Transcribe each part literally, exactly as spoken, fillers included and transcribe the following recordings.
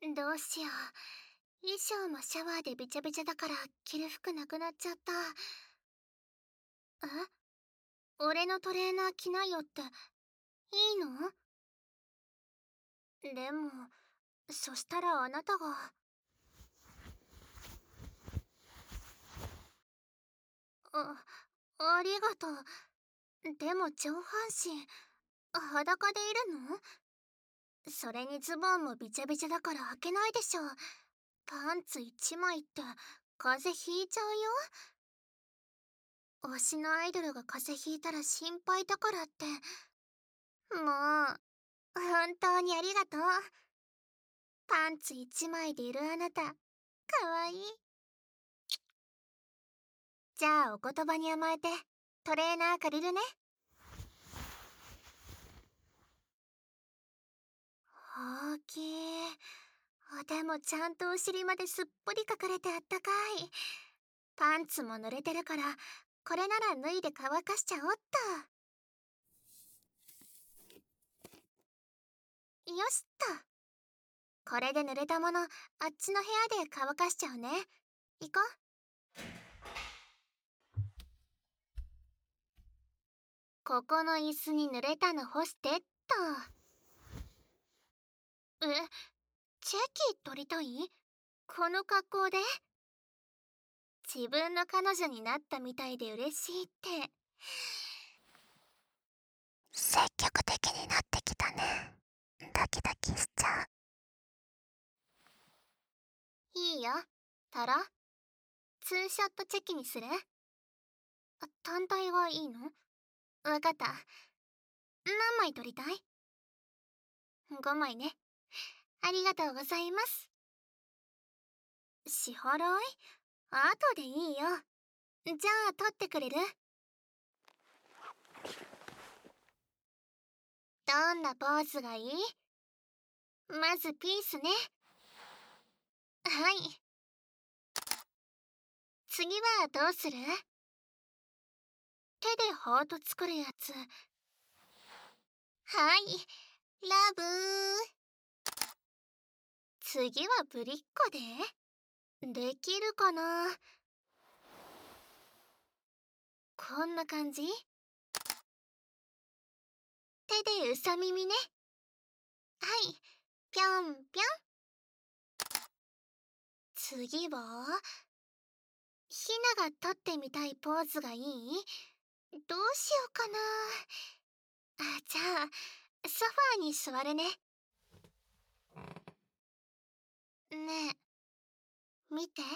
どうしよう。衣装もシャワーでびちゃびちゃだから着る服なくなっちゃった。え、俺のトレーナー着ないよっていいの？でも、そしたらあなたが。あ、ありがとう。でも上半身、裸でいるの？それにズボンもびちゃびちゃだから履けないでしょ。パンツ一枚って風邪ひいちゃうよ。推しのアイドルが風邪ひいたら心配だからって。もう、本当にありがとう。パンツ一枚でいるあなた、かわいい。じゃあお言葉に甘えてトレーナー借りるね。大きい。でもちゃんとお尻まですっぽり隠れてあったかい。パンツも濡れてるから、これなら脱いで乾かしちゃおっと。よしっと。これで濡れたもの、あっちの部屋で乾かしちゃうね。行こう。ここの椅子に濡れたの干してっと。え、チェキ取りたい？この格好で？自分の彼女になったみたいで嬉しいって。積極的になってきたね。ドキドキしちゃう。いいよ、タロ。ツーショットチェキにする？単体がいいの？わかった。何枚撮りたい？ごまいね。ありがとうございます。支払い？後でいいよ。じゃあ撮ってくれる？どんなポーズがいい？まずピースね。はい。次はどうする？手でハート作るやつ。はい、ラブー。次はぶりっ子で？できるかな？こんな感じ？手でうさ耳ね。はい、ぴょんぴょん。次はひなが撮ってみたいポーズがいい？どうしようかな。あ、じゃあソファーに座るね。ねえ、見て。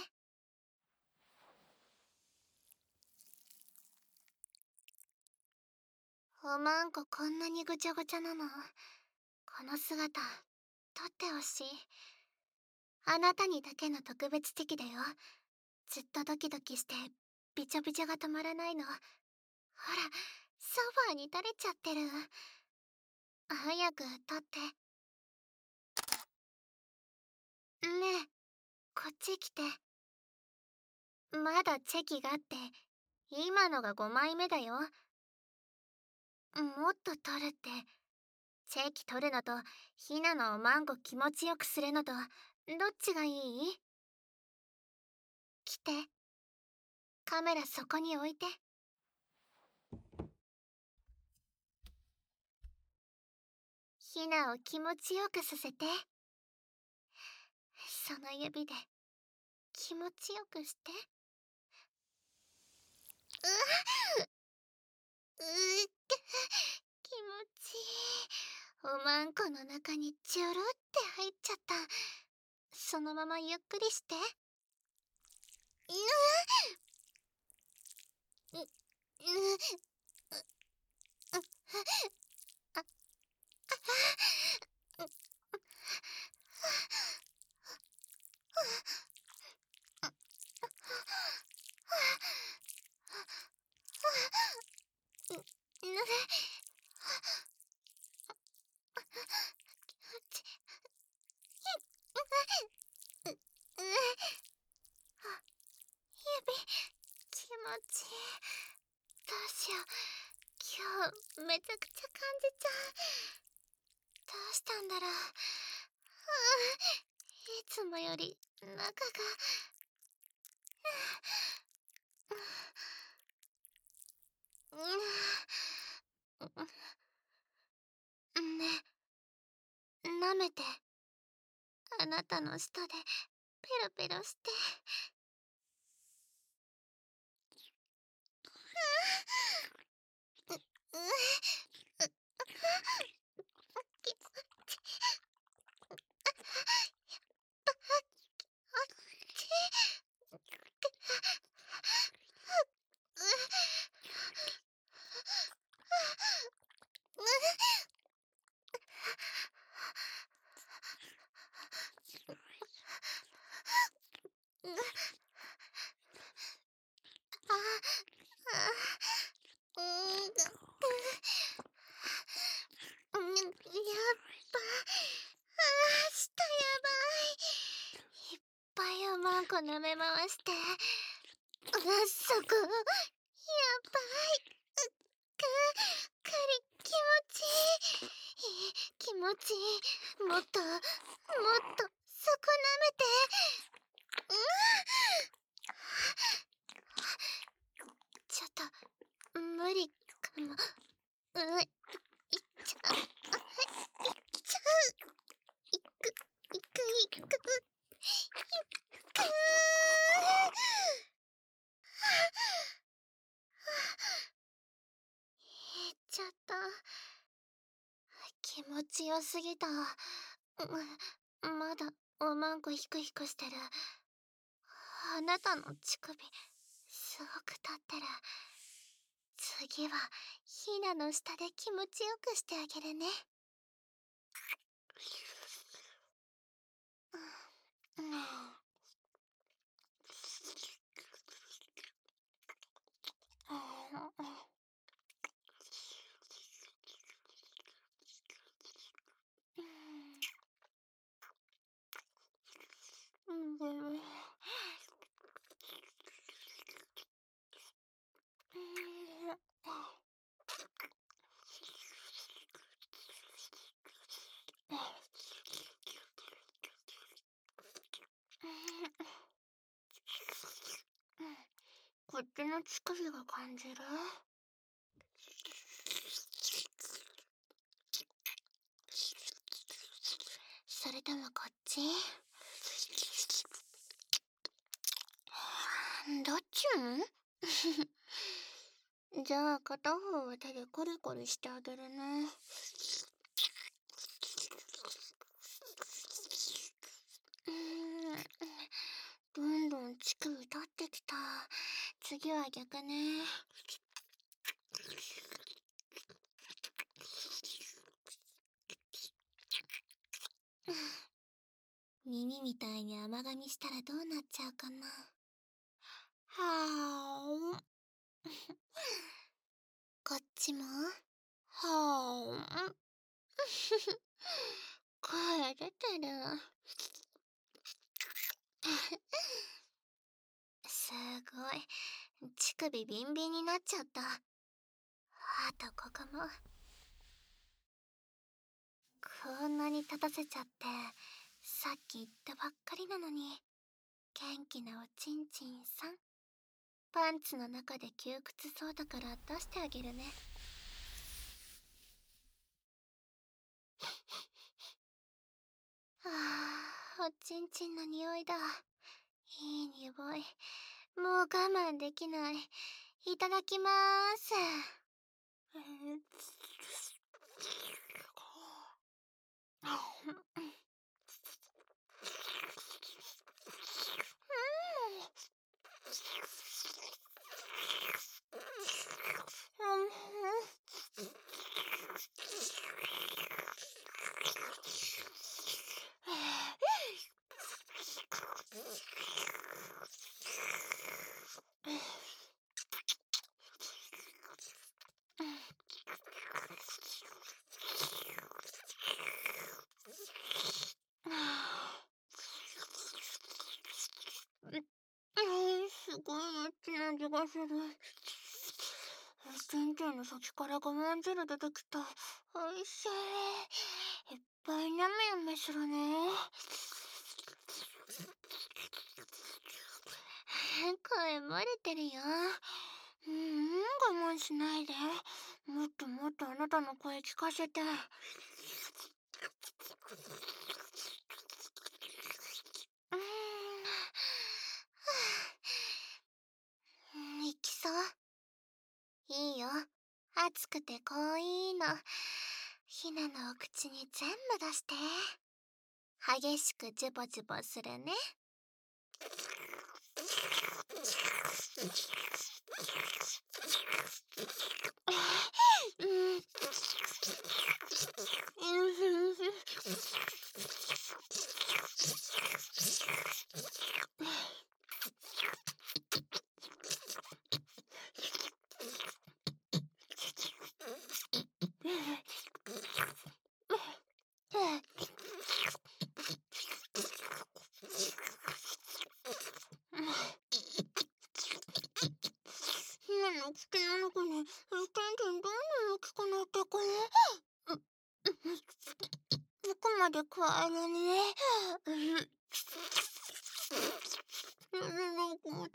おまんここんなにぐちゃぐちゃなの。この姿撮ってほしい。あなたにだけの特別的だよ。ずっとドキドキしてびちゃびちゃが止まらないの。ほら、ソファーに垂れちゃってる。早く撮って。ねえ、こっち来て。まだチェキがあって、今のがごまいめだよ。もっと撮るって。チェキ撮るのとひなのおまんこ気持ちよくするのとどっちがいい？来て。カメラそこに置いて。ひなを気持ちよくさせて。その指で気持ちよくして。うわっ、うーっ、気持ちいい。おまんこの中にチュルって入っちゃった。そのままゆっくりして。うううあ、指気持ちいい。どうしよう、今日めちゃくちゃ感じちゃう。どうしたんだろう。 つもより中がね、舐めて、あなたの舌でペロペロして。舐め回して、うっそこ、やばい、うっか、かり、気持ちいい、気持ちいい、もっと、もっと、そこ舐めて、うん、ちょっと、無理かも、うい、いっちゃう、いっちゃう、いく、いく、いく、いく。ちょっと気持ちよすぎた。まだおまんこヒクヒクしてる。あなたの乳首すごく立ってる。次はヒナの下で気持ちよくしてあげるね。こっちの乳首が感じる？それともこっち？どっちも？じゃあ片方は手でコリコリしてあげるね。どんどん乳首立ってきた。次は逆ね。耳みたいに甘噛みしたらどうなっちゃうかな。はーん。こっちもはーん。声出てる。すごい。乳首ビンビンになっちゃった。あとここも。こんなに立たせちゃって、さっき言ったばっかりなのに。元気なおちんちんさん。パンツの中で窮屈そうだから出してあげるね。ああ、おちんちんの匂いだ。いい匂い。もう我慢できない。いただきまーす。すごいマッチな気がする。ちんちんの先から我慢汁出てきた。おいしい。いっぱいなめなめするね。 漏れてるよ。 うーん、我慢しないで。もっともっとあなたの声聞かせて。 うーん。いきそう。いいよ。熱くて濃いの。ひなのお口に全部出して。激しくジュボジュボするね。 ひなの口の中に一体どんな大きくなったかな。奥まで加えるね。戻って、ひなも気持ち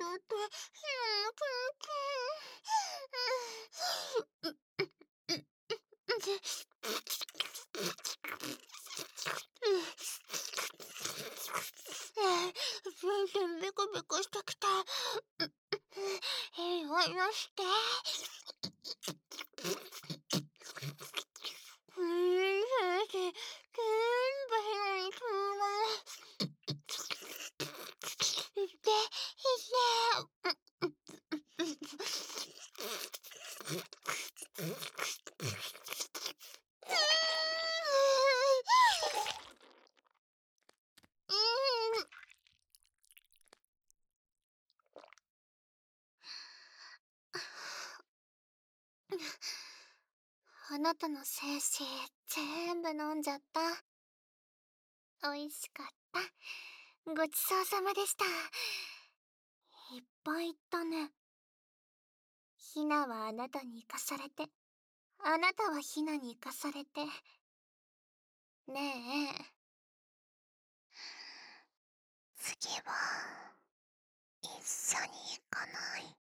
全然ベコベコしてきた。えい、おいらして。うん、先生、全部ひなに取るの。いって、いって。 あなたの精子全部飲んじゃった。おいしかった。ごちそうさまでした。いっぱいいったね。ひなはあなたに生かされて、あなたはひなに生かされて。ねえ。次は一緒に行かない？